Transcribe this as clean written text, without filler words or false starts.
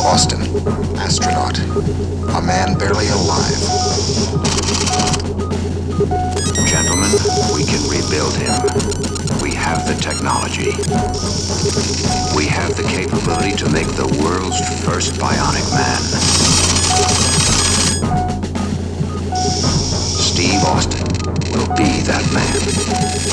Austin, astronaut. A man barely alive. Gentlemen, we can rebuild him. We have the technology. We have the capability to make the world's first bionic man. Steve Austin will be that man.